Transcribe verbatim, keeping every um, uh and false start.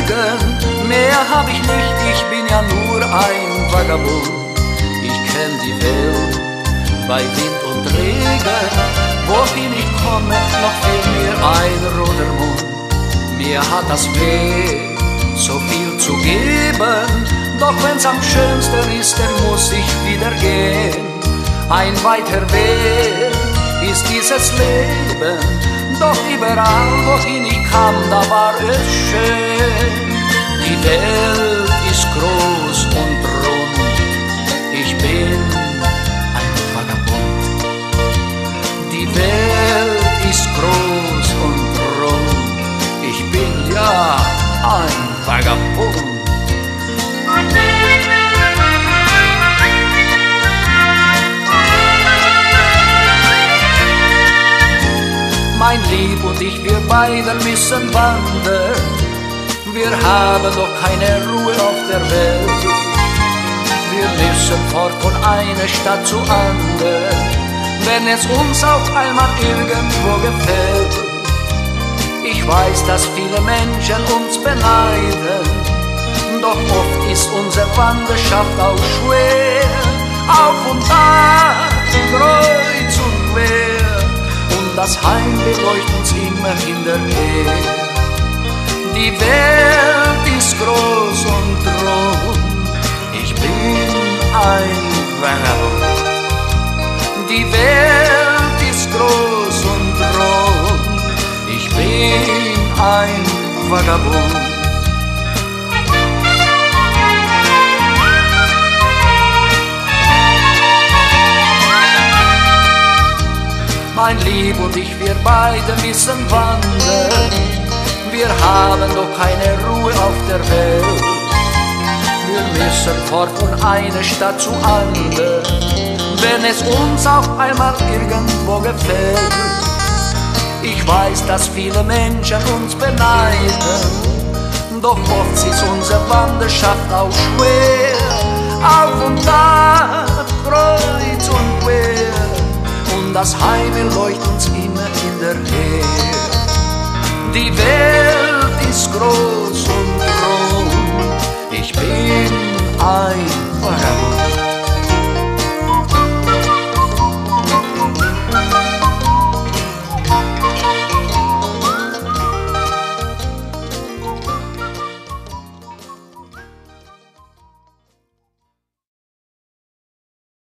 Regen, mehr hab ich nicht, ich bin ja nur ein Vagabund. Ich kenn die Welt bei Wind und Regen, wohin ich komme, noch fehlt mir ein roter Mund. Mir hat das Leben so viel zu geben, doch wenn's am schönsten ist, dann muss ich wieder gehen. Ein weiter Weg ist dieses Leben, doch überall, wohin ich kam, da war es schön. Die Welt ist groß und rund, ich bin ein Vagabund. Die Welt ist groß und rund, ich bin ja ein Vagabund. Mein Lieb und ich, wir beide müssen wandern. Wir haben doch keine Ruhe auf der Welt. Wir müssen fort von einer Stadt zu anderen, wenn es uns auf einmal irgendwo gefällt. Ich weiß, dass viele Menschen uns beneiden, doch oft ist unsere Wanderschaft auch schwer. Auf und ab, kreuz und quer, und das Heimweh leuchtet uns immer hinterher. Die Welt ist groß und rund, ich bin ein Vagabund. Die Welt ist groß und rund, ich bin ein Vagabund. Mein Lieb und ich, wir beide müssen wandern. Wir haben doch keine Ruhe auf der Welt. Wir müssen fort von einer Stadt zu anderen, wenn es uns auf einmal irgendwo gefällt. Ich weiß, dass viele Menschen uns beneiden, doch oft ist unsere Wanderschaft auch schwer. Auf und ab, kreuz und quer, und das Heimweh leuchtet uns immer hinterher. Die Welt ist groß und rund, ich bin ein Vagabund.